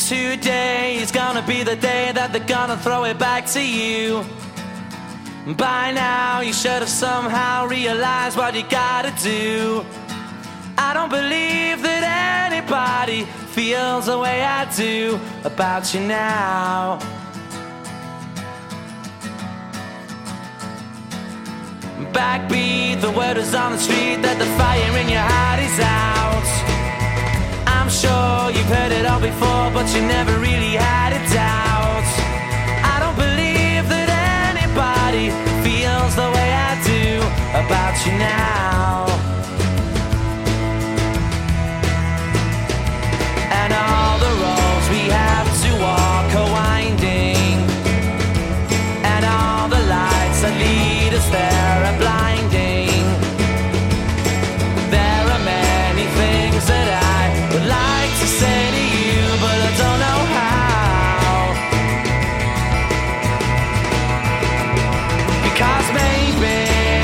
Today is gonna be the day that they're gonna throw it back to you. By now you should have somehow realized what you gotta do. I don't believe that anybody feels the way I do about you now. Backbeat, the word is on the street that the fire in your heart is out. I'm sure you've heard it all before, but you never really had a doubt. I don't believe that anybody feels the way I do about you now. And all the roads we have to walk are winding, and all the lights that lead us there are blinding. There are many things that I would like to say to you, but I don't know how. Because maybe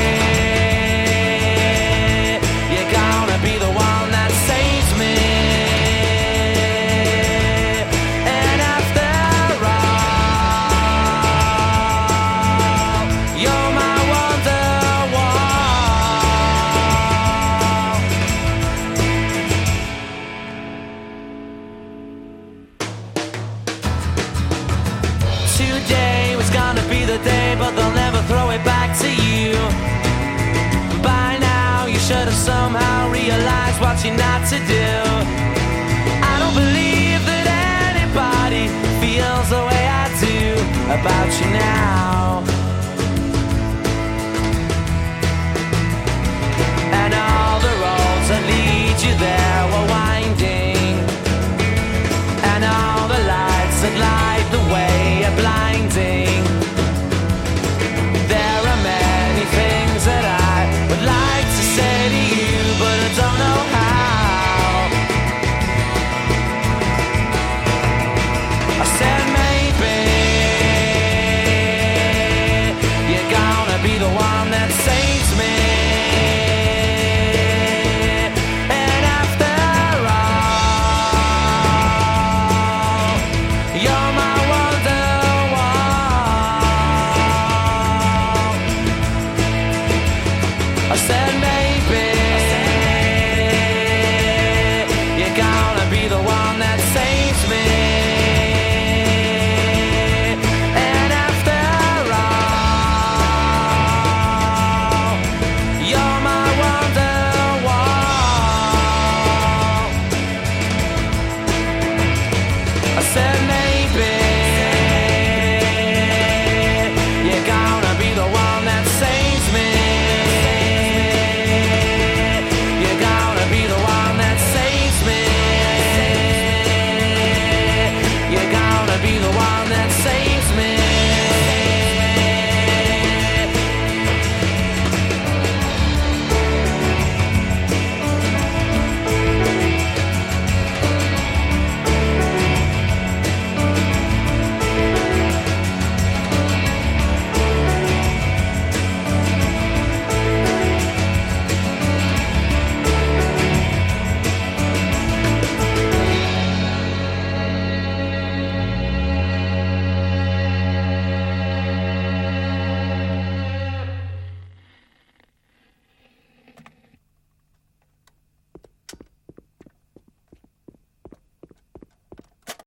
you're gonna be the one that saves me. And after all, you're my Wonderwall. Today was gonna be the day, but they'll never throw it back to you. By now you should have somehow realized what you're not to do. I don't believe that anybody feels the way I do about you now.